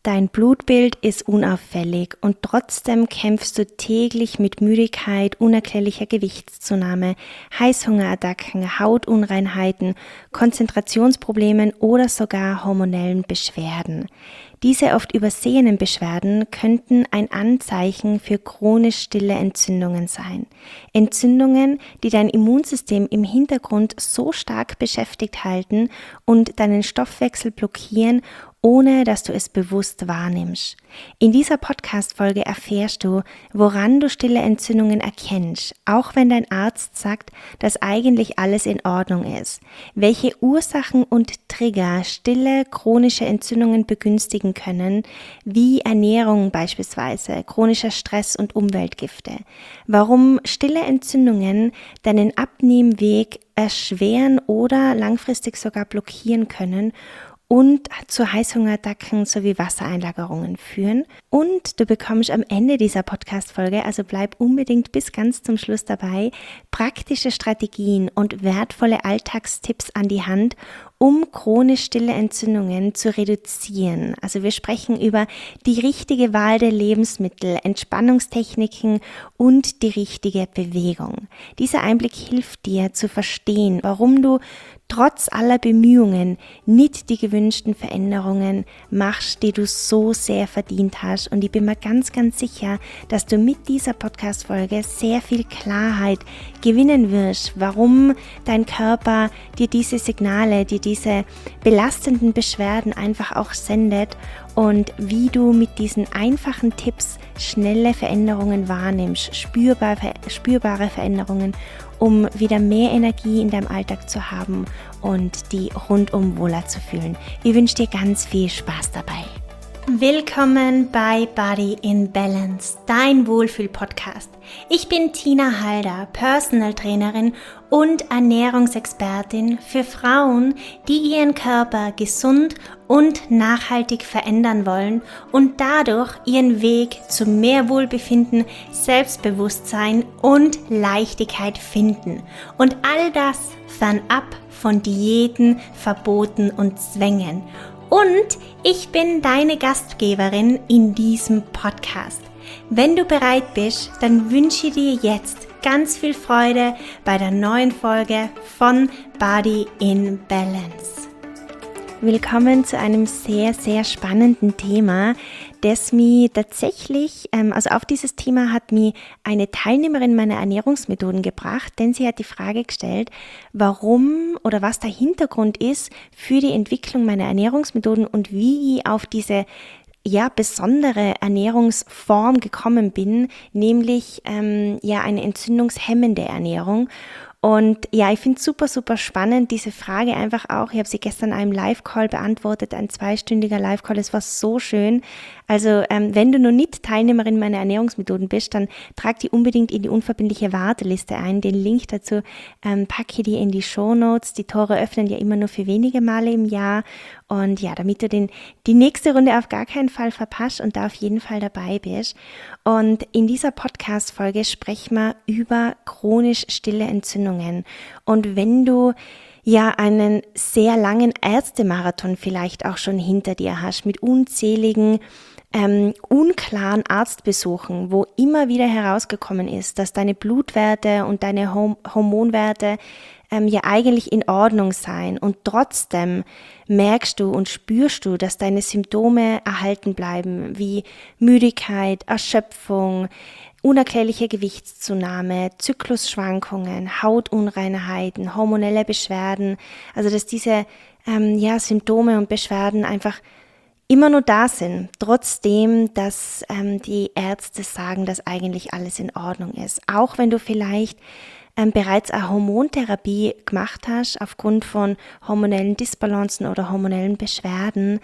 Dein Blutbild ist unauffällig und trotzdem kämpfst du täglich mit Müdigkeit, unerklärlicher Gewichtszunahme, Heißhungerattacken, Hautunreinheiten, Konzentrationsproblemen oder sogar hormonellen Beschwerden. Diese oft übersehenen Beschwerden könnten ein Anzeichen für chronisch stille Entzündungen sein. Entzündungen, die dein Immunsystem im Hintergrund so stark beschäftigt halten und deinen Stoffwechsel blockieren, ohne dass du es bewusst wahrnimmst. In dieser Podcast-Folge erfährst du, woran du stille Entzündungen erkennst, auch wenn dein Arzt sagt, dass eigentlich alles in Ordnung ist, welche Ursachen und Trigger stille chronische Entzündungen begünstigen können, wie Ernährung beispielsweise, chronischer Stress und Umweltgifte, warum stille Entzündungen deinen Abnehmweg erschweren oder langfristig sogar blockieren können und zu Heißhungerattacken sowie Wassereinlagerungen führen. Und du bekommst am Ende dieser Podcast-Folge, also bleib unbedingt bis ganz zum Schluss dabei, praktische Strategien und wertvolle Alltagstipps an die Hand, um chronisch stille Entzündungen zu reduzieren. Also wir sprechen über die richtige Wahl der Lebensmittel, Entspannungstechniken und die richtige Bewegung. Dieser Einblick hilft dir zu verstehen, warum du trotz aller Bemühungen nicht die gewünschten Veränderungen machst, die du so sehr verdient hast. Und ich bin mir ganz, ganz sicher, dass du mit dieser Podcast-Folge sehr viel Klarheit gewinnen wirst, warum dein Körper dir diese Signale, dir diese belastenden Beschwerden einfach auch sendet und wie du mit diesen einfachen Tipps schnelle Veränderungen wahrnimmst, spürbare Veränderungen, um wieder mehr Energie in deinem Alltag zu haben und die rundum wohler zu fühlen. Ich wünsche dir ganz viel Spaß dabei. Willkommen bei Body in Balance, dein Wohlfühl-Podcast. Ich bin Tina Halder, Personal Trainerin und Ernährungsexpertin für Frauen, die ihren Körper gesund und nachhaltig verändern wollen und dadurch ihren Weg zu mehr Wohlbefinden, Selbstbewusstsein und Leichtigkeit finden. Und all das fernab von Diäten, Verboten und Zwängen. Und ich bin deine Gastgeberin in diesem Podcast. Wenn du bereit bist, dann wünsche ich dir jetzt ganz viel Freude bei der neuen Folge von Body in Balance. Willkommen zu einem sehr, sehr spannenden Thema, das mich tatsächlich, also auf dieses Thema hat mich eine Teilnehmerin meiner Ernährungsmethoden gebracht, denn sie hat die Frage gestellt, warum oder was der Hintergrund ist für die Entwicklung meiner Ernährungsmethoden und wie ich auf diese besondere Ernährungsform gekommen bin, nämlich eine entzündungshemmende Ernährung. Und ja, ich finde es super, super spannend, diese Frage einfach auch. Ich habe sie gestern in einem Live-Call beantwortet, ein 2-stündiger Live-Call. Es war so schön. Also wenn du noch nicht Teilnehmerin meiner Ernährungsmethoden bist, dann trag die unbedingt in die unverbindliche Warteliste ein. Den Link dazu packe ich dir in die Shownotes. Die Tore öffnen ja immer nur für wenige Male im Jahr. Und ja, damit du die nächste Runde auf gar keinen Fall verpasst und da auf jeden Fall dabei bist. Und in dieser Podcast-Folge sprechen wir über chronisch stille Entzündungen. Und wenn du einen sehr langen Ärztemarathon vielleicht auch schon hinter dir hast, mit unzähligen unklaren Arztbesuchen, wo immer wieder herausgekommen ist, dass deine Blutwerte und deine Hormonwerte eigentlich in Ordnung seien und trotzdem merkst du und spürst du, dass deine Symptome erhalten bleiben, wie Müdigkeit, Erschöpfung, unerklärliche Gewichtszunahme, Zyklusschwankungen, Hautunreinheiten, hormonelle Beschwerden, also dass diese Symptome und Beschwerden einfach immer nur da sind, trotzdem, dass die Ärzte sagen, dass eigentlich alles in Ordnung ist. Auch wenn du vielleicht bereits eine Hormontherapie gemacht hast, aufgrund von hormonellen Disbalancen oder hormonellen Beschwerden,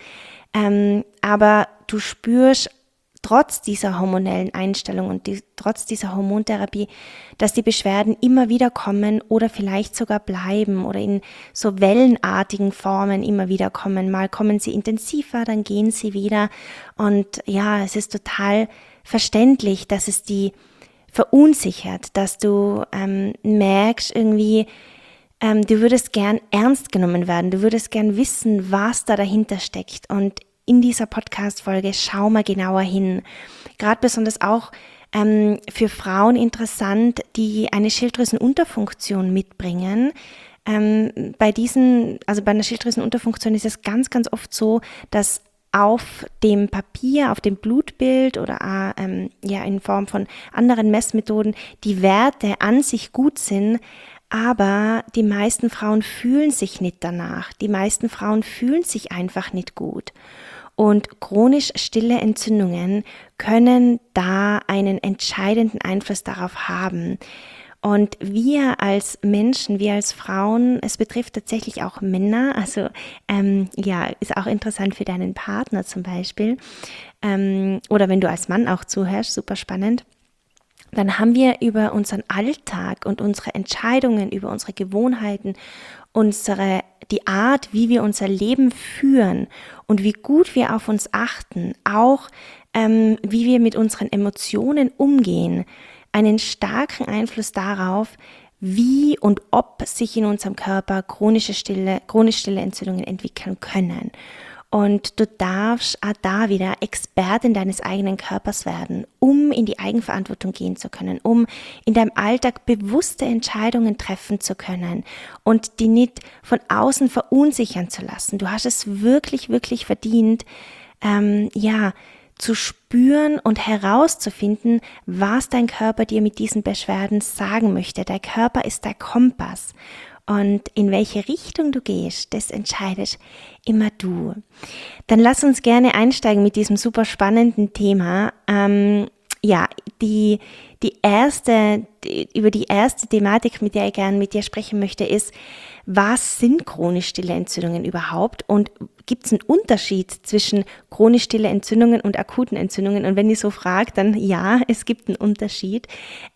aber du spürst trotz dieser hormonellen Einstellung und trotz dieser Hormontherapie, dass die Beschwerden immer wieder kommen oder vielleicht sogar bleiben oder in so wellenartigen Formen immer wieder kommen. Mal kommen sie intensiver, dann gehen sie wieder. Und ja, es ist total verständlich, dass es die verunsichert, dass du merkst irgendwie, du würdest gern ernst genommen werden, du würdest gern wissen, was da dahinter steckt. Und in dieser Podcast-Folge schau mal genauer hin. Gerade besonders auch für Frauen interessant, die eine Schilddrüsenunterfunktion mitbringen. Bei einer Schilddrüsenunterfunktion ist es ganz, ganz oft so, dass auf dem Papier, auf dem Blutbild oder in Form von anderen Messmethoden die Werte an sich gut sind, aber die meisten Frauen fühlen sich nicht danach. Die meisten Frauen fühlen sich einfach nicht gut. Und chronisch stille Entzündungen können da einen entscheidenden Einfluss darauf haben. Und wir als Menschen, wir als Frauen, es betrifft tatsächlich auch Männer, also ist auch interessant für deinen Partner zum Beispiel, oder wenn du als Mann auch zuhörst, super spannend. Dann haben wir über unseren Alltag und unsere Entscheidungen, über unsere Gewohnheiten, die Art, wie wir unser Leben führen und wie gut wir auf uns achten, auch wie wir mit unseren Emotionen umgehen, einen starken Einfluss darauf, wie und ob sich in unserem Körper chronisch stille Entzündungen entwickeln können. Und du darfst auch da wieder Expertin deines eigenen Körpers werden, um in die Eigenverantwortung gehen zu können, um in deinem Alltag bewusste Entscheidungen treffen zu können und die nicht von außen verunsichern zu lassen. Du hast es wirklich, wirklich verdient, zu spüren und herauszufinden, was dein Körper dir mit diesen Beschwerden sagen möchte. Der Körper ist der Kompass. Und in welche Richtung du gehst, das entscheidest immer du. Dann lass uns gerne einsteigen mit diesem super spannenden Thema. Über die erste Thematik, mit der ich gerne mit dir sprechen möchte, ist, was sind chronisch stille Entzündungen überhaupt und gibt es einen Unterschied zwischen chronisch stille Entzündungen und akuten Entzündungen? Und wenn ihr so fragt, dann ja, es gibt einen Unterschied.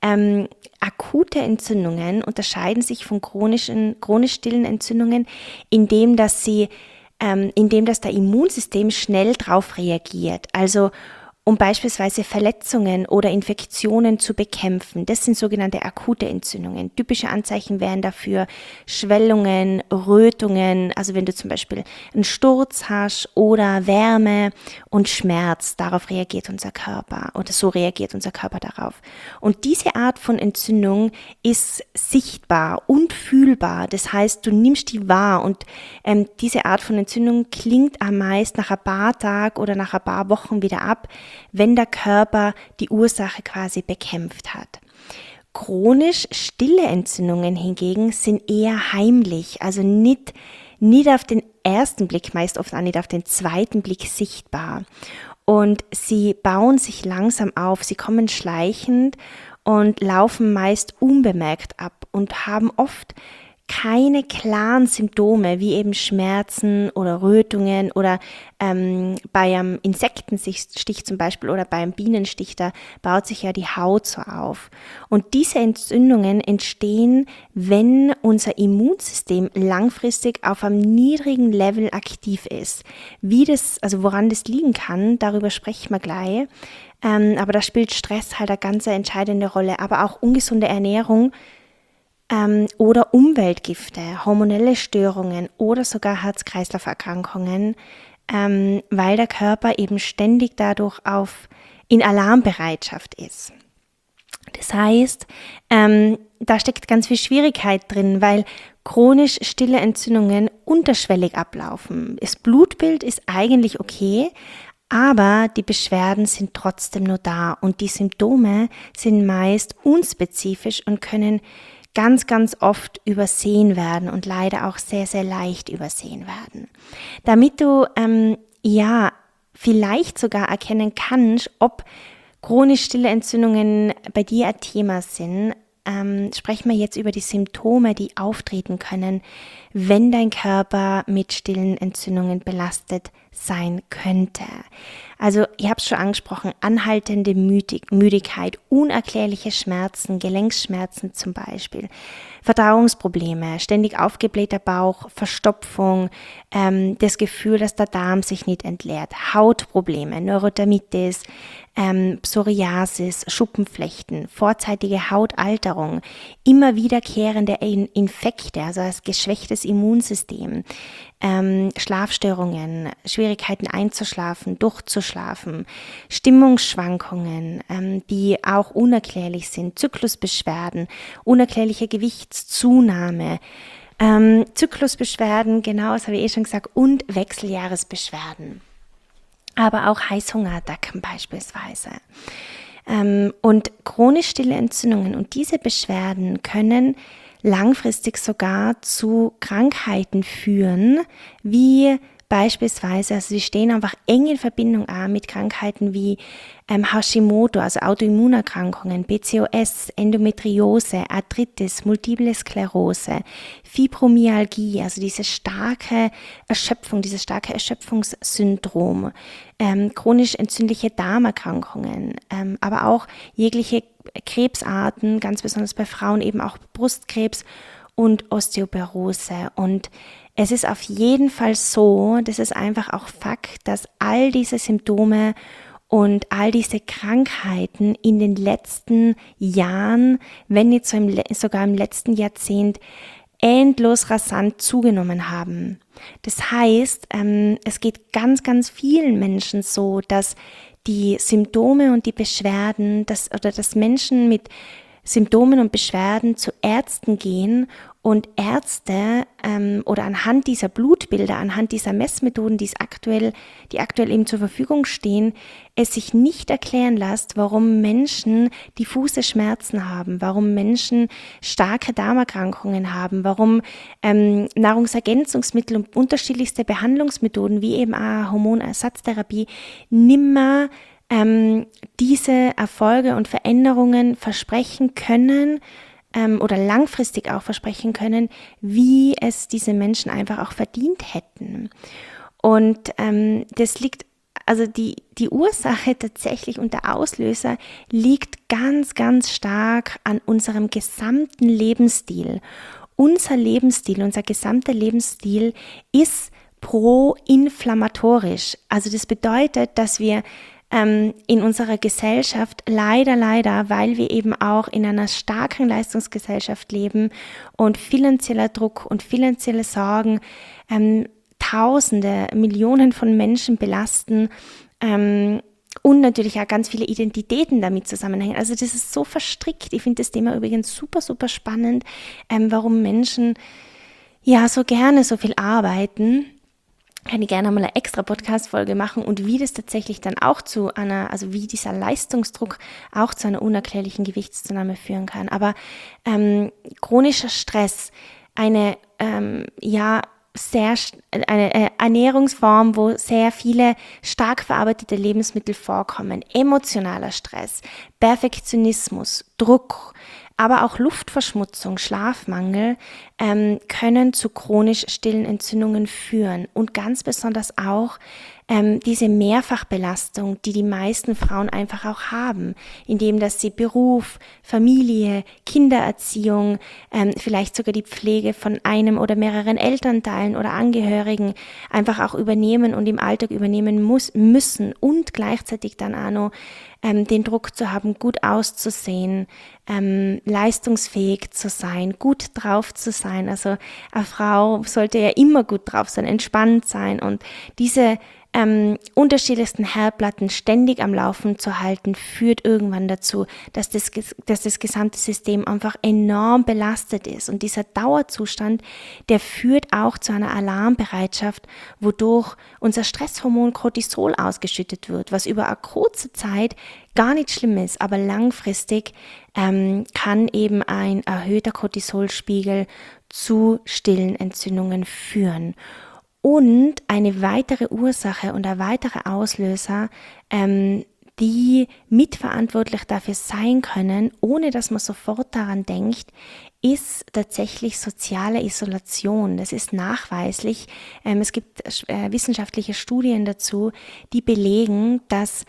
Akute Entzündungen unterscheiden sich von chronisch stillen Entzündungen, indem das der Immunsystem schnell drauf reagiert. Also um beispielsweise Verletzungen oder Infektionen zu bekämpfen. Das sind sogenannte akute Entzündungen. Typische Anzeichen wären dafür Schwellungen, Rötungen, also wenn du zum Beispiel einen Sturz hast oder Wärme und Schmerz, darauf reagiert unser Körper oder so reagiert unser Körper darauf. Und diese Art von Entzündung ist sichtbar und fühlbar. Das heißt, du nimmst die wahr und diese Art von Entzündung klingt am meisten nach ein paar Tagen oder nach ein paar Wochen wieder ab, wenn der Körper die Ursache quasi bekämpft hat. Chronisch stille Entzündungen hingegen sind eher heimlich, also nicht auf den ersten Blick, meist oft auch nicht auf den zweiten Blick sichtbar. Und sie bauen sich langsam auf, sie kommen schleichend und laufen meist unbemerkt ab und haben oft keine klaren Symptome wie eben Schmerzen oder Rötungen oder bei einem Insektenstich zum Beispiel oder beim Bienenstich, da baut sich ja die Haut so auf. Und diese Entzündungen entstehen, wenn unser Immunsystem langfristig auf einem niedrigen Level aktiv ist. Woran das liegen kann, darüber sprechen wir gleich. Aber da spielt Stress halt eine ganz entscheidende Rolle, aber auch ungesunde Ernährung, oder Umweltgifte, hormonelle Störungen oder sogar Herz-Kreislauf-Erkrankungen, weil der Körper eben ständig dadurch in Alarmbereitschaft ist. Das heißt, da steckt ganz viel Schwierigkeit drin, weil chronisch stille Entzündungen unterschwellig ablaufen. Das Blutbild ist eigentlich okay, aber die Beschwerden sind trotzdem nur da und die Symptome sind meist unspezifisch und können ganz, ganz oft übersehen werden und leider auch sehr, sehr leicht übersehen werden. Damit du vielleicht sogar erkennen kannst, ob chronisch stille Entzündungen bei dir ein Thema sind, sprechen wir jetzt über die Symptome, die auftreten können, wenn dein Körper mit stillen Entzündungen belastet sein könnte. Also, ich habe es schon angesprochen, anhaltende Müdigkeit, unerklärliche Schmerzen, Gelenkschmerzen zum Beispiel, Verdauungsprobleme, ständig aufgeblähter Bauch, Verstopfung, das Gefühl, dass der Darm sich nicht entleert, Hautprobleme, Neurodermitis, Psoriasis, Schuppenflechten, vorzeitige Hautalterung, immer wiederkehrende Infekte, also ein geschwächtes Immunsystem, Schlafstörungen, Schwierigkeiten einzuschlafen, durchzuschlafen, Stimmungsschwankungen, die auch unerklärlich sind, Zyklusbeschwerden, unerklärliche Gewichtszunahme, Zyklusbeschwerden, genau, das habe ich schon gesagt, und Wechseljahresbeschwerden. Aber auch Heißhungerattacken beispielsweise. Und chronisch stille Entzündungen und diese Beschwerden können langfristig sogar zu Krankheiten führen, wie beispielsweise, also sie stehen einfach eng in Verbindung mit Krankheiten wie Hashimoto, also Autoimmunerkrankungen, PCOS, Endometriose, Arthritis, Multiple Sklerose, Fibromyalgie, also diese starke Erschöpfung, dieses starke Erschöpfungssyndrom, chronisch entzündliche Darmerkrankungen, aber auch jegliche Krebsarten, ganz besonders bei Frauen eben auch Brustkrebs und Osteoporose. Und es ist auf jeden Fall so, das ist einfach auch Fakt, dass all diese Symptome und all diese Krankheiten in den letzten Jahren, wenn nicht sogar im letzten Jahrzehnt, endlos rasant zugenommen haben. Das heißt, es geht ganz, ganz vielen Menschen so, dass die Symptome und die Beschwerden, dass Menschen mit Symptomen und Beschwerden zu Ärzten gehen und Ärzte oder anhand dieser Blutbilder, anhand dieser Messmethoden, die aktuell eben zur Verfügung stehen, es sich nicht erklären lässt, warum Menschen diffuse Schmerzen haben, warum Menschen starke Darmerkrankungen haben, warum Nahrungsergänzungsmittel und unterschiedlichste Behandlungsmethoden wie eben auch Hormonersatztherapie nimmer diese Erfolge und Veränderungen versprechen können oder langfristig auch versprechen können, wie es diese Menschen einfach auch verdient hätten. Und das liegt, also die Ursache tatsächlich und der Auslöser liegt ganz, ganz stark an unserem gesamten Lebensstil. Unser gesamter Lebensstil ist proinflammatorisch. Also das bedeutet, dass wir in unserer Gesellschaft leider, weil wir eben auch in einer starken Leistungsgesellschaft leben und finanzieller Druck und finanzielle Sorgen Tausende, Millionen von Menschen belasten und natürlich auch ganz viele Identitäten damit zusammenhängen. Also das ist so verstrickt. Ich finde das Thema übrigens super, super spannend, warum Menschen ja so gerne so viel arbeiten. Kann ich gerne mal eine extra Podcast-Folge machen und wie das tatsächlich dann auch also wie dieser Leistungsdruck auch zu einer unerklärlichen Gewichtszunahme führen kann. Aber chronischer Stress, eine Ernährungsform, wo sehr viele stark verarbeitete Lebensmittel vorkommen, emotionaler Stress, Perfektionismus, Druck, aber auch Luftverschmutzung, Schlafmangel können zu chronisch stillen Entzündungen führen und ganz besonders auch diese Mehrfachbelastung, die die meisten Frauen einfach auch haben, indem dass sie Beruf, Familie, Kindererziehung, vielleicht sogar die Pflege von einem oder mehreren Elternteilen oder Angehörigen einfach auch übernehmen und im Alltag übernehmen müssen und gleichzeitig dann auch noch den Druck zu haben, gut auszusehen, leistungsfähig zu sein, gut drauf zu sein. Also eine Frau sollte ja immer gut drauf sein, entspannt sein und diese unterschiedlichsten Herdplatten ständig am Laufen zu halten, führt irgendwann dazu, dass das gesamte System einfach enorm belastet ist. Und dieser Dauerzustand, der führt auch zu einer Alarmbereitschaft, wodurch unser Stresshormon Cortisol ausgeschüttet wird, was über eine kurze Zeit gar nicht schlimm ist, aber langfristig kann eben ein erhöhter Cortisolspiegel zu stillen Entzündungen führen. Und eine weitere Ursache und ein weiterer Auslöser, die mitverantwortlich dafür sein können, ohne dass man sofort daran denkt, ist tatsächlich soziale Isolation. Das ist nachweislich. Es gibt wissenschaftliche Studien dazu, die belegen, dass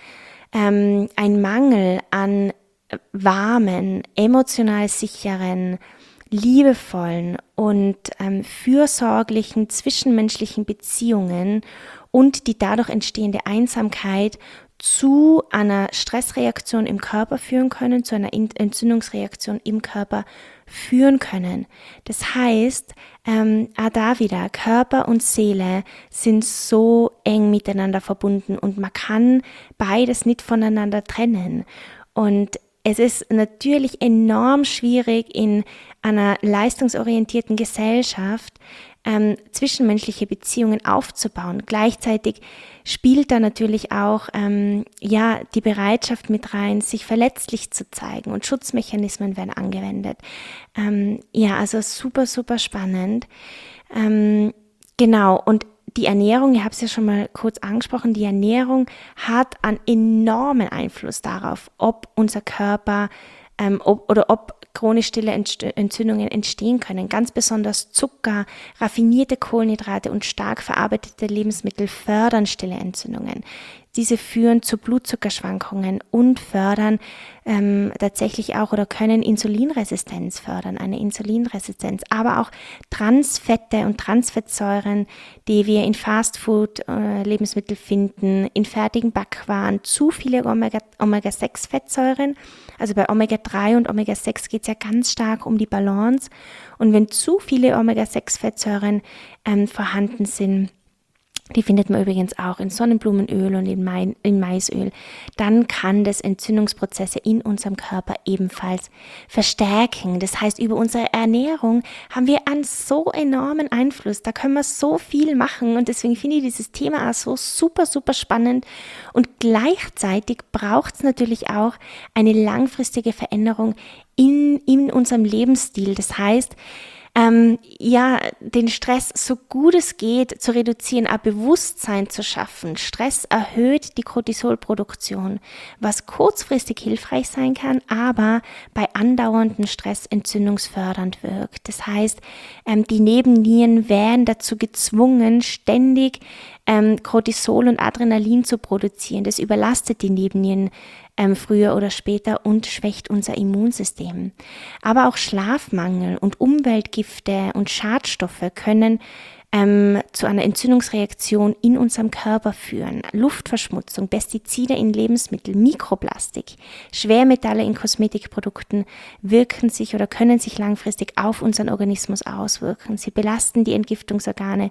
ein Mangel an warmen, emotional sicheren, liebevollen und fürsorglichen zwischenmenschlichen Beziehungen und die dadurch entstehende Einsamkeit zu einer Stressreaktion im Körper führen können, zu einer Entzündungsreaktion im Körper führen können. Das heißt, da wieder, Körper und Seele sind so eng miteinander verbunden und man kann beides nicht voneinander trennen. Und es ist natürlich enorm schwierig in einer leistungsorientierten Gesellschaft, zwischenmenschliche Beziehungen aufzubauen. Gleichzeitig spielt da natürlich auch die Bereitschaft mit rein, sich verletzlich zu zeigen, und Schutzmechanismen werden angewendet. Also super, super spannend. Genau, und die Ernährung, ich habe es ja schon mal kurz angesprochen, die Ernährung hat einen enormen Einfluss darauf, ob unser Körper ob chronisch stille Entzündungen entstehen können. Ganz besonders Zucker, raffinierte Kohlenhydrate und stark verarbeitete Lebensmittel fördern stille Entzündungen. Diese führen zu Blutzuckerschwankungen und fördern tatsächlich auch oder können Insulinresistenz fördern, eine Insulinresistenz, aber auch Transfette und Transfettsäuren, die wir in Fastfood-Lebensmitteln finden, in fertigen Backwaren, zu viele Omega-6-Fettsäuren. Also bei Omega-3 und Omega-6 geht es ja ganz stark um die Balance. Und wenn zu viele Omega-6-Fettsäuren vorhanden sind, die findet man übrigens auch in Sonnenblumenöl und in Maisöl, dann kann das Entzündungsprozesse in unserem Körper ebenfalls verstärken. Das heißt, über unsere Ernährung haben wir einen so enormen Einfluss. Da können wir so viel machen, und deswegen finde ich dieses Thema auch so super, super spannend. Und gleichzeitig braucht es natürlich auch eine langfristige Veränderung in unserem Lebensstil. Das heißt, den Stress so gut es geht zu reduzieren, ein Bewusstsein zu schaffen. Stress erhöht die Cortisolproduktion, was kurzfristig hilfreich sein kann, aber bei andauerndem Stress entzündungsfördernd wirkt. Das heißt, die Nebennieren werden dazu gezwungen, ständig Cortisol und Adrenalin zu produzieren. Das überlastet die Nebennieren früher oder später und schwächt unser Immunsystem. Aber auch Schlafmangel und Umweltgifte und Schadstoffe können zu einer Entzündungsreaktion in unserem Körper führen. Luftverschmutzung, Pestizide in Lebensmitteln, Mikroplastik, Schwermetalle in Kosmetikprodukten wirken sich oder können sich langfristig auf unseren Organismus auswirken. Sie belasten die Entgiftungsorgane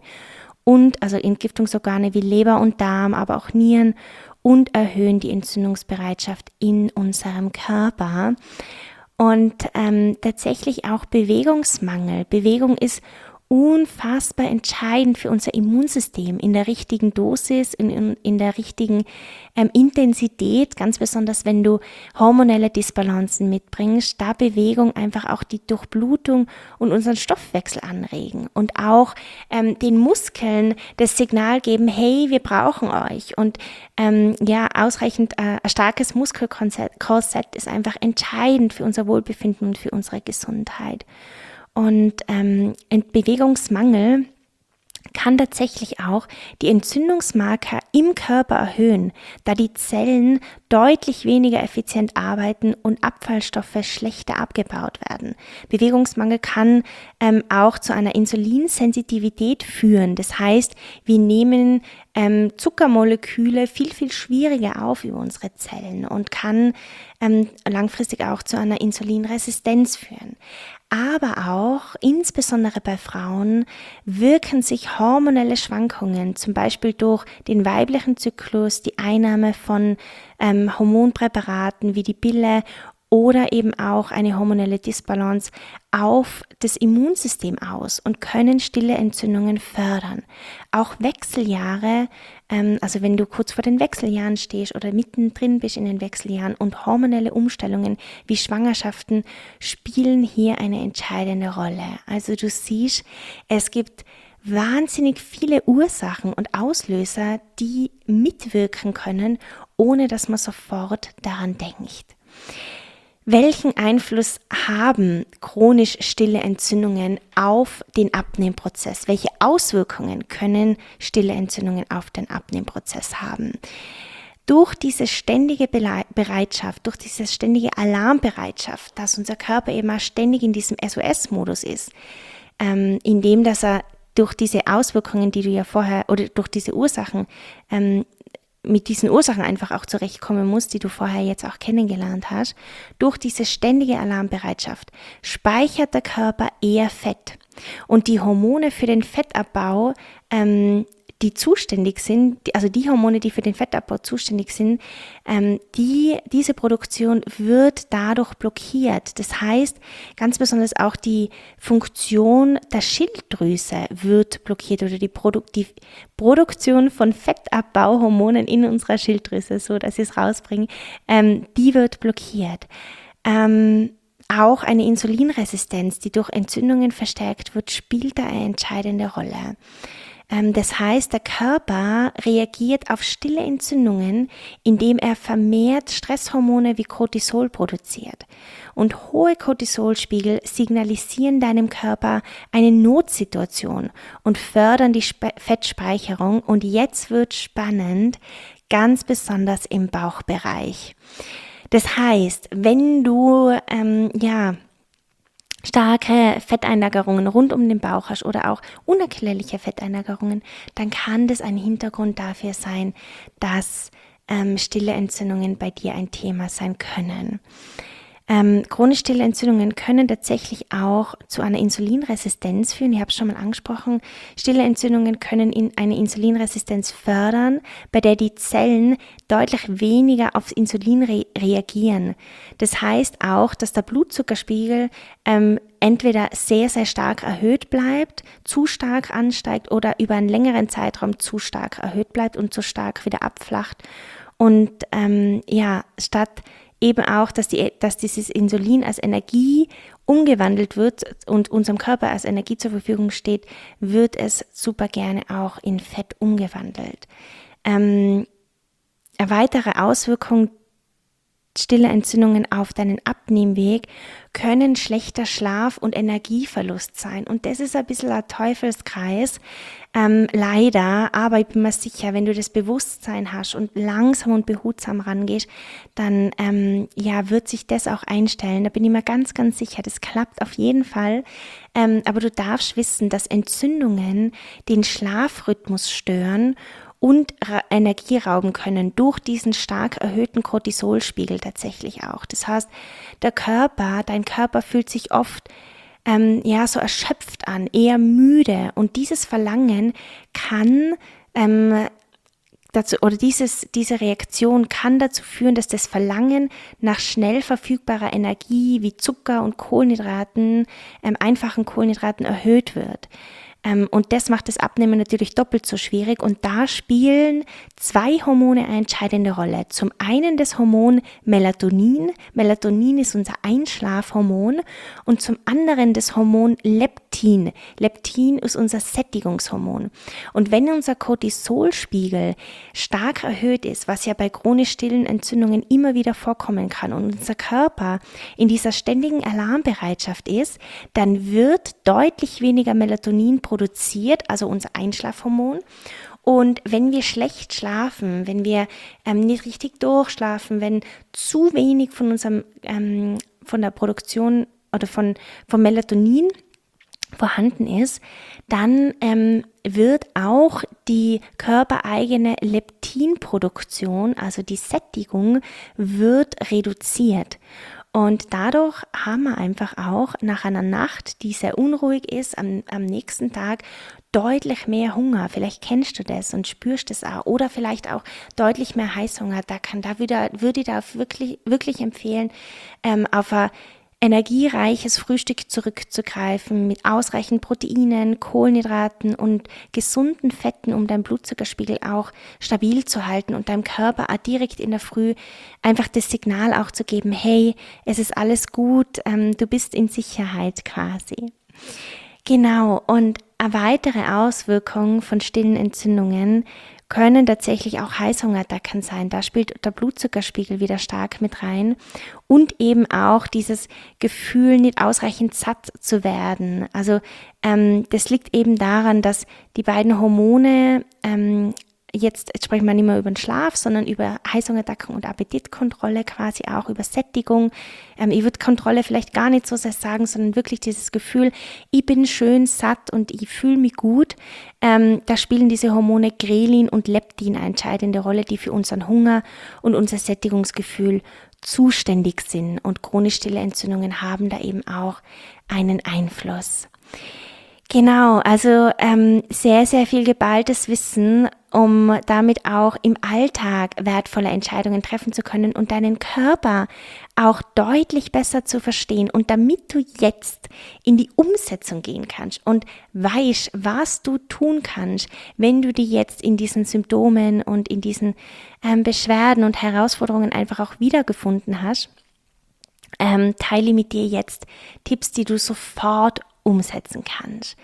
wie Leber und Darm, aber auch Nieren, und erhöhen die Entzündungsbereitschaft in unserem Körper. Und tatsächlich auch Bewegungsmangel. Bewegung ist unfassbar entscheidend für unser Immunsystem in der richtigen Dosis, in der richtigen Intensität, ganz besonders wenn du hormonelle Disbalancen mitbringst, da Bewegung einfach auch die Durchblutung und unseren Stoffwechsel anregen und auch den Muskeln das Signal geben, hey, wir brauchen euch. Und ausreichend ein starkes Muskelkorsett ist einfach entscheidend für unser Wohlbefinden und für unsere Gesundheit. Und Bewegungsmangel kann tatsächlich auch die Entzündungsmarker im Körper erhöhen, da die Zellen deutlich weniger effizient arbeiten und Abfallstoffe schlechter abgebaut werden. Bewegungsmangel kann auch zu einer Insulinsensitivität führen. Das heißt, wir nehmen Zuckermoleküle viel, viel schwieriger auf über unsere Zellen und kann langfristig auch zu einer Insulinresistenz führen. Aber auch, insbesondere bei Frauen, wirken sich hormonelle Schwankungen, zum Beispiel durch den weiblichen Zyklus, die Einnahme von Hormonpräparaten wie die Pille oder eben auch eine hormonelle Disbalance auf das Immunsystem aus und können stille Entzündungen fördern. Auch Wechseljahre, also wenn du kurz vor den Wechseljahren stehst oder mittendrin bist in den Wechseljahren, und hormonelle Umstellungen wie Schwangerschaften spielen hier eine entscheidende Rolle. Also du siehst, es gibt wahnsinnig viele Ursachen und Auslöser, die mitwirken können, ohne dass man sofort daran denkt. Welchen Einfluss haben chronisch stille Entzündungen auf den Abnehmprozess? Welche Auswirkungen können stille Entzündungen auf den Abnehmprozess haben? Durch diese ständige Bereitschaft, durch diese ständige Alarmbereitschaft, dass unser Körper eben auch ständig in diesem SOS-Modus ist, indem dass er durch diese Auswirkungen, die du ja vorher, oder durch diese Ursachen, mit diesen Ursachen einfach auch zurechtkommen musst, die du vorher jetzt auch kennengelernt hast, durch diese ständige Alarmbereitschaft speichert der Körper eher Fett. Und die Hormone für den Fettabbau, die zuständig sind, also die Hormone, die für den Fettabbau zuständig sind, diese Produktion wird dadurch blockiert. Das heißt, ganz besonders auch die Funktion der Schilddrüse wird blockiert oder die Produktion von Fettabbauhormonen in unserer Schilddrüse, so dass ich es rausbringe, die wird blockiert. Auch eine Insulinresistenz, die durch Entzündungen verstärkt wird, spielt da eine entscheidende Rolle. Das heißt, der Körper reagiert auf stille Entzündungen, indem er vermehrt Stresshormone wie Cortisol produziert. Und hohe Cortisolspiegel signalisieren deinem Körper eine Notsituation und fördern die Fettspeicherung. Und jetzt wird spannend, ganz besonders im Bauchbereich. Das heißt, wenn du starke Fetteinlagerungen rund um den Bauch hast oder auch unerklärliche Fetteinlagerungen, dann kann das ein Hintergrund dafür sein, dass stille Entzündungen bei dir ein Thema sein können. Chronisch stille Entzündungen können tatsächlich auch zu einer Insulinresistenz führen. Ich habe es schon mal angesprochen. Stille Entzündungen können eine Insulinresistenz fördern, bei der die Zellen deutlich weniger aufs Insulin reagieren. Das heißt auch, dass der Blutzuckerspiegel entweder sehr, sehr stark erhöht bleibt, zu stark ansteigt oder über einen längeren Zeitraum zu stark erhöht bleibt und zu stark wieder abflacht. Und statt eben auch, dass dieses Insulin als Energie umgewandelt wird und unserem Körper als Energie zur Verfügung steht, wird es super gerne auch in Fett umgewandelt. Eine weitere Auswirkung stille Entzündungen auf deinen Abnehmweg können schlechter Schlaf und Energieverlust sein. Und das ist ein bisschen ein Teufelskreis, leider, aber ich bin mir sicher, wenn du das Bewusstsein hast und langsam und behutsam rangehst, dann wird sich das auch einstellen. Da bin ich mir ganz, ganz sicher, das klappt auf jeden Fall. Aber du darfst wissen, dass Entzündungen den Schlafrhythmus stören und Energie rauben können durch diesen stark erhöhten Cortisolspiegel tatsächlich auch. Das heißt, dein Körper fühlt sich oft so erschöpft an, eher müde, und dieses Verlangen kann diese Reaktion kann dazu führen, dass das Verlangen nach schnell verfügbarer Energie wie Zucker und Kohlenhydraten, einfachen Kohlenhydraten erhöht wird. Und das macht das Abnehmen natürlich doppelt so schwierig, und da spielen zwei Hormone eine entscheidende Rolle. Zum einen das Hormon Melatonin. Melatonin ist unser Einschlafhormon, und zum anderen das Hormon Leptin. Leptin ist unser Sättigungshormon. Und wenn unser Cortisolspiegel stark erhöht ist, was ja bei chronisch stillen Entzündungen immer wieder vorkommen kann, und unser Körper in dieser ständigen Alarmbereitschaft ist, dann wird deutlich weniger Melatonin produziert, also unser Einschlafhormon. Und wenn wir schlecht schlafen, wenn wir nicht richtig durchschlafen, wenn zu wenig von der Produktion oder vom Melatonin vorhanden ist, dann wird auch die körpereigene Leptinproduktion, also die Sättigung, wird reduziert. Und dadurch haben wir einfach auch nach einer Nacht, die sehr unruhig ist, am nächsten Tag deutlich mehr Hunger. Vielleicht kennst du das und spürst das auch. Oder vielleicht auch deutlich mehr Heißhunger. Würde ich da wirklich empfehlen, auf ein energiereiches Frühstück zurückzugreifen mit ausreichend Proteinen, Kohlenhydraten und gesunden Fetten, um deinen Blutzuckerspiegel auch stabil zu halten und deinem Körper auch direkt in der Früh einfach das Signal auch zu geben, hey, es ist alles gut, du bist in Sicherheit quasi. Genau, und eine weitere Auswirkung von stillen Entzündungen können tatsächlich auch Heißhungerattacken sein. Da spielt der Blutzuckerspiegel wieder stark mit rein, und eben auch dieses Gefühl, nicht ausreichend satt zu werden. Also das liegt eben daran, dass die beiden Hormone jetzt sprechen wir nicht mehr über den Schlaf, sondern über Heißhungerattacken und Appetitkontrolle, quasi auch über Sättigung. Ich würde Kontrolle vielleicht gar nicht so sehr sagen, sondern wirklich dieses Gefühl, ich bin schön satt und ich fühle mich gut. Da spielen diese Hormone Grelin und Leptin eine entscheidende Rolle, die für unseren Hunger und unser Sättigungsgefühl zuständig sind. Und chronisch stille Entzündungen haben da eben auch einen Einfluss. Genau, also sehr, sehr viel geballtes Wissen, um damit auch im Alltag wertvolle Entscheidungen treffen zu können und deinen Körper auch deutlich besser zu verstehen. Und damit du jetzt in die Umsetzung gehen kannst und weißt, was du tun kannst, wenn du dich jetzt in diesen Symptomen und in diesen Beschwerden und Herausforderungen einfach auch wiedergefunden hast, teile mit dir jetzt Tipps, die du sofort umsetzen kannst.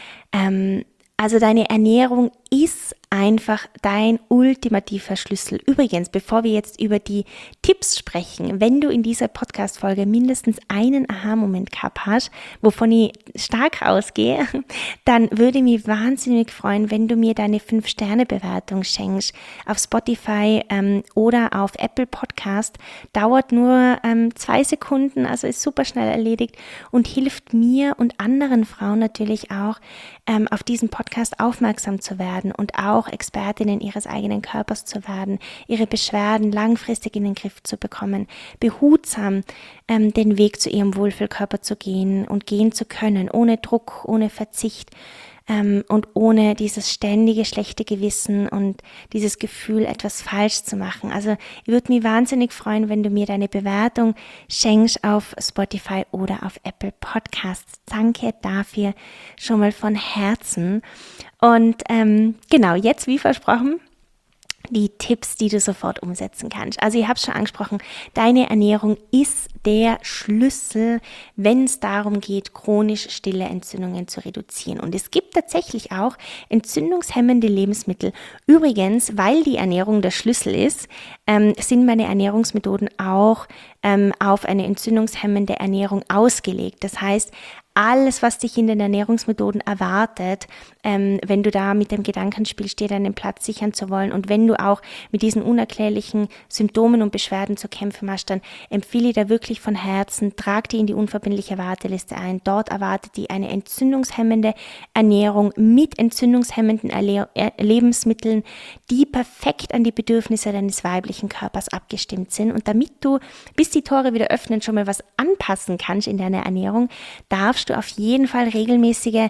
Also deine Ernährung ist einfach dein ultimativer Schlüssel. Übrigens, bevor wir jetzt über die Tipps sprechen, wenn du in dieser Podcast-Folge mindestens einen Aha-Moment gehabt hast, wovon ich stark ausgehe, dann würde mich wahnsinnig freuen, wenn du mir deine 5-Sterne-Bewertung schenkst auf Spotify oder auf Apple Podcast. Dauert nur 2 Sekunden, also ist super schnell erledigt und hilft mir und anderen Frauen natürlich auch, auf diesen Podcast aufmerksam zu werden und auch Expertinnen ihres eigenen Körpers zu werden, ihre Beschwerden langfristig in den Griff zu bekommen, behutsam den Weg zu ihrem Wohlfühlkörper zu gehen und gehen zu können, ohne Druck, ohne Verzicht und ohne dieses ständige schlechte Gewissen und dieses Gefühl, etwas falsch zu machen. Also ich würde mich wahnsinnig freuen, wenn du mir deine Bewertung schenkst auf Spotify oder auf Apple Podcasts. Danke dafür schon mal von Herzen. Und genau, jetzt wie versprochen, die Tipps, die du sofort umsetzen kannst. Also ich habe es schon angesprochen, deine Ernährung ist der Schlüssel, wenn es darum geht, chronisch stille Entzündungen zu reduzieren. Und es gibt tatsächlich auch entzündungshemmende Lebensmittel. Übrigens, weil die Ernährung der Schlüssel ist, sind meine Ernährungsmethoden auch auf eine entzündungshemmende Ernährung ausgelegt. Das heißt, alles, was dich in den Ernährungsmethoden erwartet, wenn du da mit dem Gedanken spielst, dir deinen Platz sichern zu wollen und wenn du auch mit diesen unerklärlichen Symptomen und Beschwerden zu kämpfen hast, dann empfehle ich dir wirklich von Herzen, trag die in die unverbindliche Warteliste ein. Dort erwartet die eine entzündungshemmende Ernährung mit entzündungshemmenden Lebensmitteln, die perfekt an die Bedürfnisse deines weiblichen Körpers abgestimmt sind. Und damit du, bis die Tore wieder öffnen, schon mal was anpassen kannst in deiner Ernährung, darfst du auf jeden Fall regelmäßige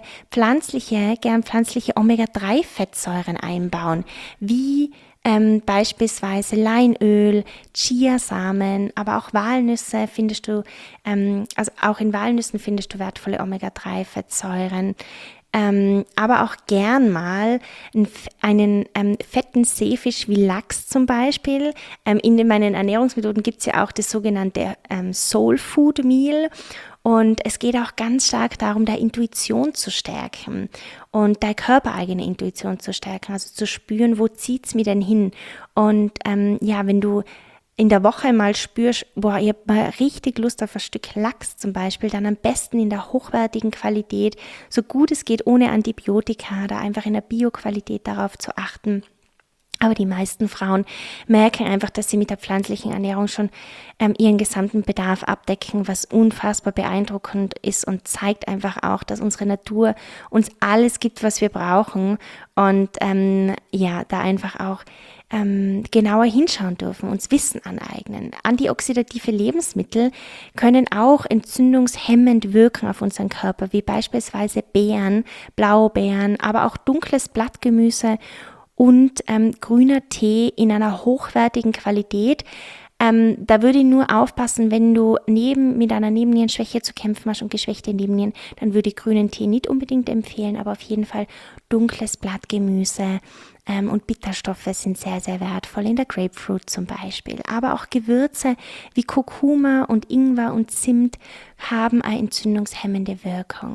gern pflanzliche Omega-3-Fettsäuren einbauen, wie beispielsweise Leinöl, Chiasamen, aber auch Walnüsse findest du, also auch in Walnüssen findest du wertvolle Omega-3-Fettsäuren. Aber auch gern mal einen fetten Seefisch wie Lachs zum Beispiel. In meinen Ernährungsmethoden gibt es ja auch das sogenannte Soul Food Meal. Und es geht auch ganz stark darum, deine Intuition zu stärken und deine körpereigene Intuition zu stärken, also zu spüren, wo zieht's mich denn hin? Und wenn du in der Woche mal spürst, boah, ich habe mal richtig Lust auf ein Stück Lachs zum Beispiel, dann am besten in der hochwertigen Qualität, so gut es geht, ohne Antibiotika, da einfach in der Bio-Qualität darauf zu achten. Aber die meisten Frauen merken einfach, dass sie mit der pflanzlichen Ernährung schon ihren gesamten Bedarf abdecken, was unfassbar beeindruckend ist und zeigt einfach auch, dass unsere Natur uns alles gibt, was wir brauchen und da einfach auch genauer hinschauen dürfen, uns Wissen aneignen. Antioxidative Lebensmittel können auch entzündungshemmend wirken auf unseren Körper, wie beispielsweise Beeren, Blaubeeren, aber auch dunkles Blattgemüse und grüner Tee in einer hochwertigen Qualität. Da würde ich nur aufpassen, wenn du mit einer Nebennierenschwäche zu kämpfen hast und geschwächte Nebennieren, dann würde ich grünen Tee nicht unbedingt empfehlen, aber auf jeden Fall dunkles Blattgemüse und Bitterstoffe sind sehr, sehr wertvoll, in der Grapefruit zum Beispiel. Aber auch Gewürze wie Kurkuma und Ingwer und Zimt haben eine entzündungshemmende Wirkung.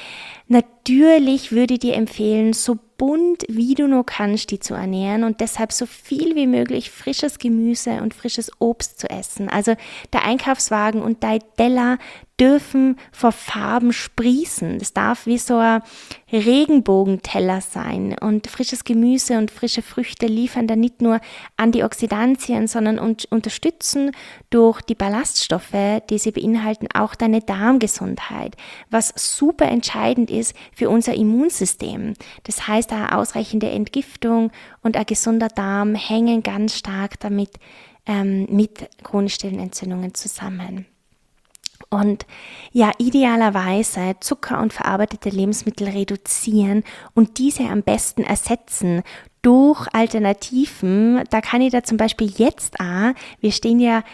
Natürlich würde ich dir empfehlen, so bunt wie du nur kannst, die zu ernähren und deshalb so viel wie möglich frisches Gemüse und frisches Obst zu essen. Also der Einkaufswagen und dein Teller dürfen vor Farben sprießen. Das darf wie so ein Regenbogenteller sein. Und frisches Gemüse und frische Früchte liefern dann nicht nur Antioxidantien, sondern unterstützen durch die Ballaststoffe, die sie beinhalten, auch deine Darmgesundheit, was super entscheidend ist für unser Immunsystem. Das heißt, eine ausreichende Entgiftung und ein gesunder Darm hängen ganz stark damit mit chronisch stillen Entzündungen zusammen. Und ja, idealerweise Zucker und verarbeitete Lebensmittel reduzieren und diese am besten ersetzen durch Alternativen. Da kann ich da zum Beispiel jetzt auch, wir stehen ja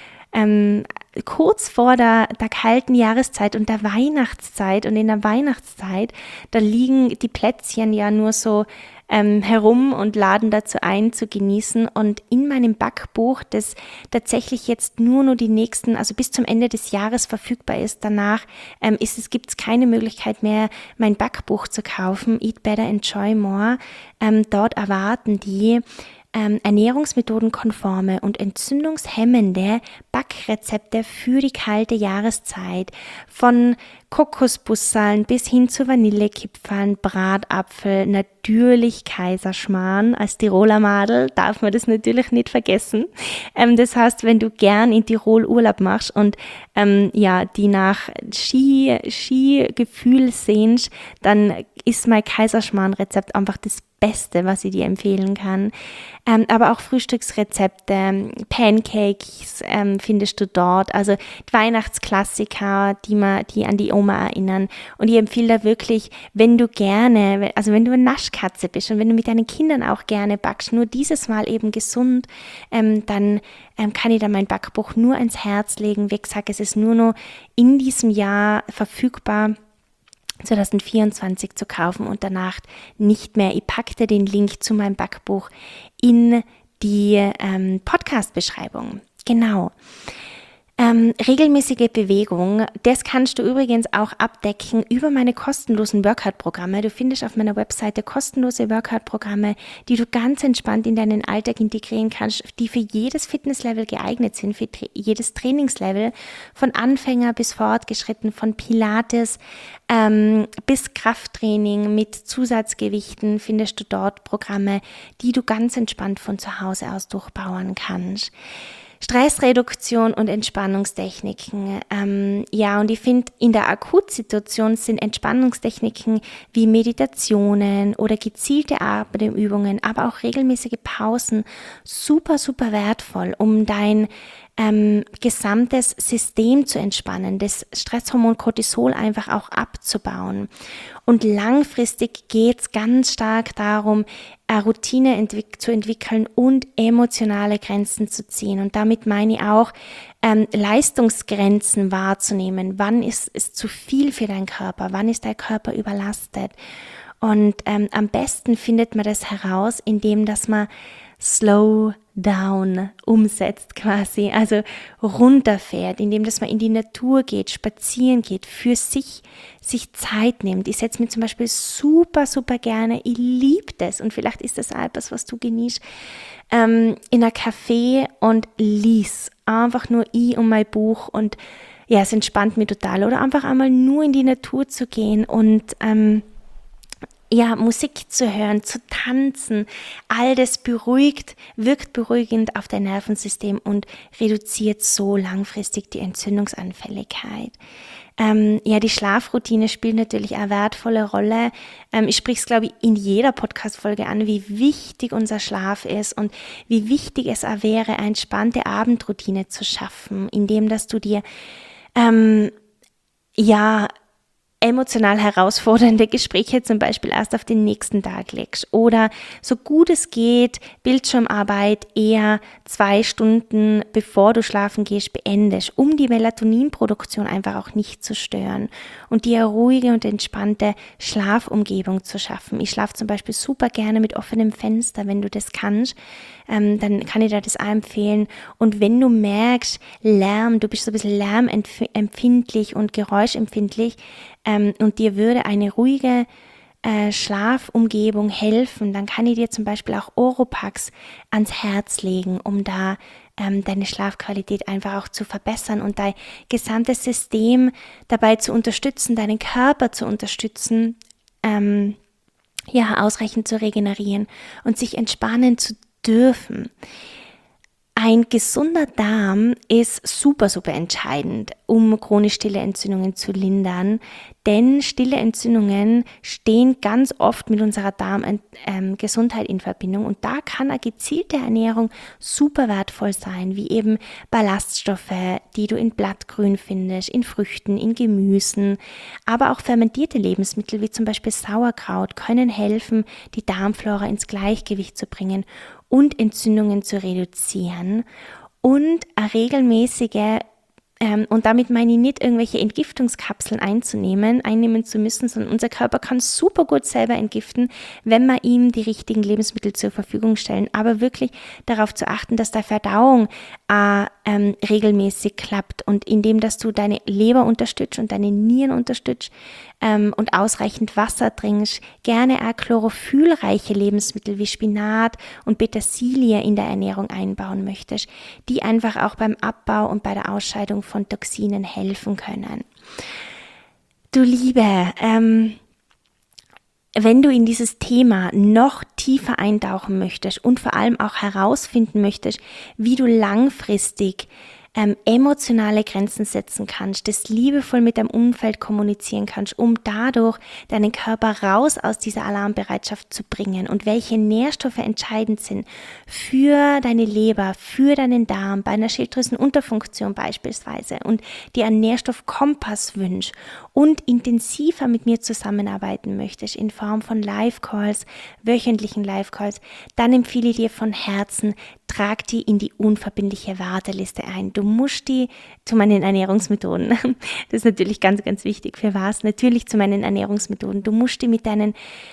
kurz vor der kalten Jahreszeit und der Weihnachtszeit, und in der Weihnachtszeit, da liegen die Plätzchen ja nur so herum und laden dazu ein, zu genießen. Und in meinem Backbuch, das tatsächlich jetzt nur die nächsten, also bis zum Ende des Jahres verfügbar ist, danach gibt es keine Möglichkeit mehr, mein Backbuch zu kaufen, Eat Better, Enjoy More. Dort erwarten die ernährungsmethodenkonforme und entzündungshemmende Backrezepte für die kalte Jahreszeit. Von Kokosbusseln bis hin zu Vanillekipferln, Bratapfel, natürlich Kaiserschmarrn. Als Tiroler Madel darf man das natürlich nicht vergessen. Das heißt, wenn du gern in Tirol Urlaub machst und die nach Skigefühl sehnst, dann ist mein Kaiserschmarrn-Rezept einfach das Beste, was ich dir empfehlen kann. Aber auch Frühstücksrezepte, Pancakes findest du dort. Also die Weihnachtsklassiker, die an die Oma erinnern. Und ich empfehle da wirklich, wenn du gerne, also wenn du eine Naschkatze bist und wenn du mit deinen Kindern auch gerne backst, nur dieses Mal eben gesund, dann kann ich da mein Backbuch nur ans Herz legen. Wie gesagt, es ist nur noch in diesem Jahr verfügbar, 2024 zu kaufen und danach nicht mehr. Ich packte den Link zu meinem Backbuch in die Podcast-Beschreibung. Genau. Regelmäßige Bewegung, das kannst du übrigens auch abdecken über meine kostenlosen Workout-Programme. Du findest auf meiner Webseite kostenlose Workout-Programme, die du ganz entspannt in deinen Alltag integrieren kannst, die für jedes Fitnesslevel geeignet sind, für jedes Trainingslevel, von Anfänger bis fortgeschritten, von Pilates bis Krafttraining mit Zusatzgewichten findest du dort Programme, die du ganz entspannt von zu Hause aus durchbauen kannst. Stressreduktion und Entspannungstechniken. Und ich finde, in der Akutsituation sind Entspannungstechniken wie Meditationen oder gezielte Atemübungen, aber auch regelmäßige Pausen super, super wertvoll, um dein gesamtes System zu entspannen, das Stresshormon Cortisol einfach auch abzubauen. Und langfristig geht es ganz stark darum, eine Routine zu entwickeln und emotionale Grenzen zu ziehen. Und damit meine ich auch, Leistungsgrenzen wahrzunehmen. Wann ist es zu viel für deinen Körper? Wann ist dein Körper überlastet? Und am besten findet man das heraus, indem dass man Slow down umsetzt quasi, also runterfährt, indem dass man in die Natur geht, spazieren geht, für sich Zeit nimmt. Ich setze mir zum Beispiel super, super gerne, ich liebe das und vielleicht ist das auch etwas, was du genießt, in ein Café und lies einfach nur ich und mein Buch und ja, es entspannt mich total. Oder einfach einmal nur in die Natur zu gehen und Musik zu hören, zu tanzen, all das wirkt beruhigend auf dein Nervensystem und reduziert so langfristig die Entzündungsanfälligkeit. Die Schlafroutine spielt natürlich eine wertvolle Rolle. Ich spreche es, glaube ich, in jeder Podcast-Folge an, wie wichtig unser Schlaf ist und wie wichtig es auch wäre, eine entspannte Abendroutine zu schaffen, indem dass du dir emotional herausfordernde Gespräche zum Beispiel erst auf den nächsten Tag legst oder so gut es geht, Bildschirmarbeit eher 2 Stunden bevor du schlafen gehst beendest, um die Melatoninproduktion einfach auch nicht zu stören und dir ruhige und entspannte Schlafumgebung zu schaffen. Ich schlafe zum Beispiel super gerne mit offenem Fenster, wenn du das kannst, dann kann ich dir das auch empfehlen. Und wenn du merkst, Lärm, du bist so ein bisschen lärmempfindlich und geräuschempfindlich, und dir würde eine ruhige Schlafumgebung helfen, dann kann ich dir zum Beispiel auch Oropax ans Herz legen, um da deine Schlafqualität einfach auch zu verbessern und dein gesamtes System dabei zu unterstützen, deinen Körper zu unterstützen, ausreichend zu regenerieren und sich entspannen zu dürfen. Ein gesunder Darm ist super, super entscheidend, um chronisch stille Entzündungen zu lindern, denn stille Entzündungen stehen ganz oft mit unserer Darmgesundheit in Verbindung und da kann eine gezielte Ernährung super wertvoll sein, wie eben Ballaststoffe, die du in Blattgrün findest, in Früchten, in Gemüsen, aber auch fermentierte Lebensmittel wie zum Beispiel Sauerkraut können helfen, die Darmflora ins Gleichgewicht zu bringen und Entzündungen zu reduzieren und eine regelmäßige, und damit meine ich nicht irgendwelche Entgiftungskapseln einnehmen zu müssen, sondern unser Körper kann super gut selber entgiften, wenn wir ihm die richtigen Lebensmittel zur Verfügung stellen, aber wirklich darauf zu achten, dass die Verdauung regelmäßig klappt und indem, dass du deine Leber unterstützt und deine Nieren unterstützt und ausreichend Wasser trinkst, gerne auch chlorophyllreiche Lebensmittel wie Spinat und Petersilie in der Ernährung einbauen möchtest, die einfach auch beim Abbau und bei der Ausscheidung von Toxinen helfen können. Du Liebe, wenn du in dieses Thema noch tiefer eintauchen möchtest und vor allem auch herausfinden möchtest, wie du langfristig emotionale Grenzen setzen kannst, das liebevoll mit deinem Umfeld kommunizieren kannst, um dadurch deinen Körper raus aus dieser Alarmbereitschaft zu bringen und welche Nährstoffe entscheidend sind für deine Leber, für deinen Darm, bei einer Schilddrüsenunterfunktion beispielsweise und dir einen Nährstoffkompass wünschst und intensiver mit mir zusammenarbeiten möchtest in Form von Live-Calls, wöchentlichen Live-Calls, dann empfehle ich dir von Herzen, trag die in die unverbindliche Warteliste ein. Du musst die zu meinen Ernährungsmethoden, das ist natürlich ganz, ganz wichtig, für was? Natürlich zu meinen Ernährungsmethoden. Du musst die mit deinen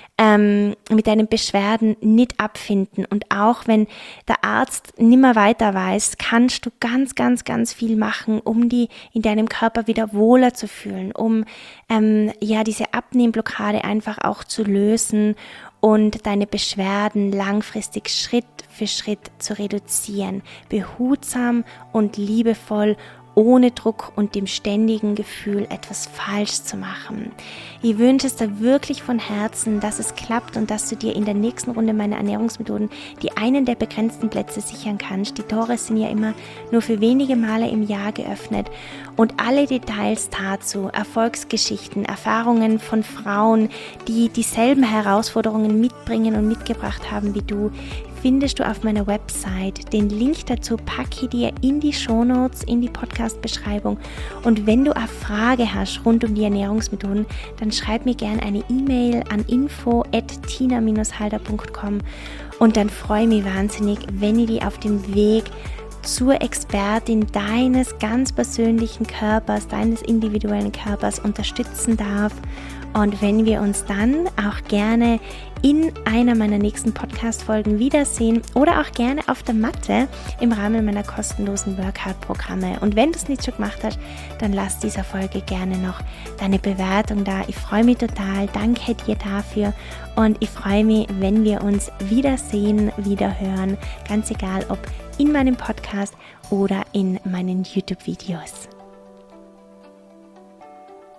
Beschwerden nicht abfinden und auch wenn der Arzt nimmer weiter weiß, kannst du ganz, ganz, ganz viel machen, um die in deinem Körper wieder wohler zu fühlen, um diese Abnehmblockade einfach auch zu lösen und deine Beschwerden langfristig Schritt für Schritt zu reduzieren, behutsam und liebevoll, ohne Druck und dem ständigen Gefühl, etwas falsch zu machen. Ich wünsche es dir wirklich von Herzen, dass es klappt und dass du dir in der nächsten Runde meiner Ernährungsmethoden die einen der begrenzten Plätze sichern kannst. Die Tore sind ja immer nur für wenige Male im Jahr geöffnet und alle Details dazu, Erfolgsgeschichten, Erfahrungen von Frauen, die dieselben Herausforderungen mitbringen und mitgebracht haben wie du, findest du auf meiner Website. Den Link dazu packe ich dir in die Shownotes, in die Podcast-Beschreibung. Und wenn du eine Frage hast rund um die Ernährungsmethoden, dann schreib mir gerne eine E-Mail an info@tina-halder.com und dann freue ich mich wahnsinnig, wenn ich dich auf dem Weg zur Expertin deines ganz persönlichen Körpers, deines individuellen Körpers unterstützen darf. Und wenn wir uns dann auch gerne in einer meiner nächsten Podcast-Folgen wiedersehen oder auch gerne auf der Matte im Rahmen meiner kostenlosen Workout-Programme. Und wenn du es nicht schon gemacht hast, dann lass dieser Folge gerne noch deine Bewertung da. Ich freue mich total. Danke dir dafür. Und ich freue mich, wenn wir uns wiedersehen, wiederhören. Ganz egal, ob in meinem Podcast oder in meinen YouTube-Videos.